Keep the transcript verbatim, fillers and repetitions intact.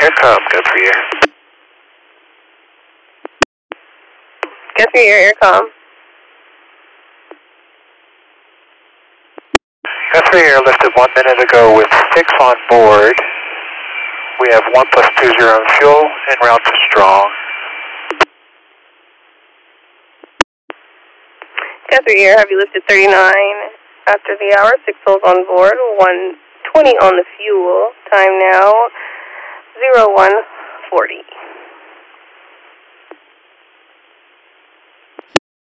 Aircom, Guthrie Air. Guthrie Air, Aircom. Guthrie Air lifted one minute ago with six on board. We have one plus two zero in fuel and route to strong. Guthrie Air, have you lifted thirty-nine after the hour, six souls on board, one twenty on the fuel. Time now, zero one forty.